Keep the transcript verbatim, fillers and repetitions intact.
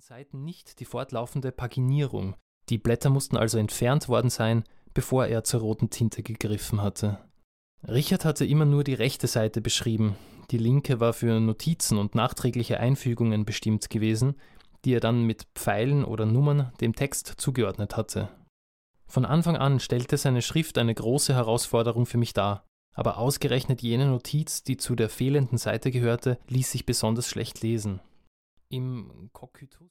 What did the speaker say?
Seiten nicht die fortlaufende Paginierung. Die Blätter mussten also entfernt worden sein, bevor er zur roten Tinte gegriffen hatte. Richard hatte immer nur die rechte Seite beschrieben. Die linke war für Notizen und nachträgliche Einfügungen bestimmt gewesen, die er dann mit Pfeilen oder Nummern dem Text zugeordnet hatte. Von Anfang an stellte seine Schrift eine große Herausforderung für mich dar, aber ausgerechnet jene Notiz, die zu der fehlenden Seite gehörte, ließ sich besonders schlecht lesen. Im Cocytus